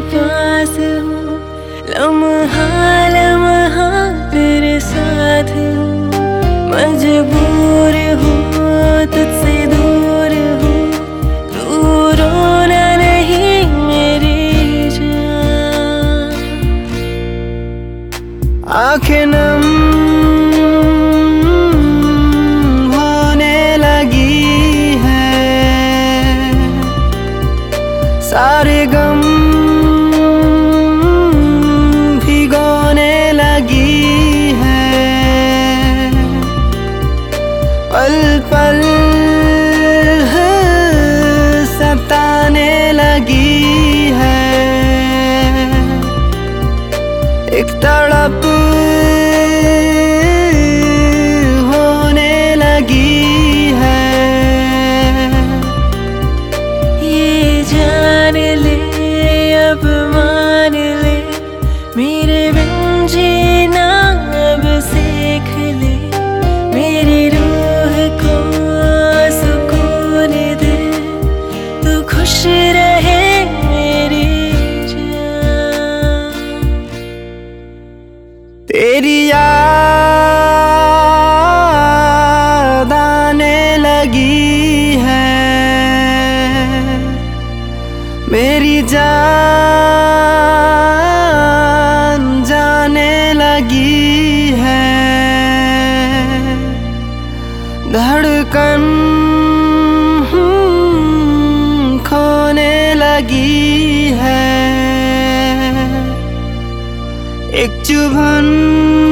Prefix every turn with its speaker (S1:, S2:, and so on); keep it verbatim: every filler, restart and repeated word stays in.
S1: पास हूँ, लम्हा लम्हा तेरे साथ हूँ। मजबूर हूँ तुझसे दूर हूँ, तू रोना नहीं मेरी जान। आँखें नम होने लगी है, सारे गम भिगोने लगी है। पल पल सताने लगी है, एक तड़प होने लगी है। ये जान ले अब मान ले, मेरे बिन जीना अब सीख ले। मेरी रूह को सुकून दे, तू खुश रहे मेरी जान। तेरी याद आने लगी है, मेरी जान जाने लगी है। धड़कन खोने लगी है, एक चुभन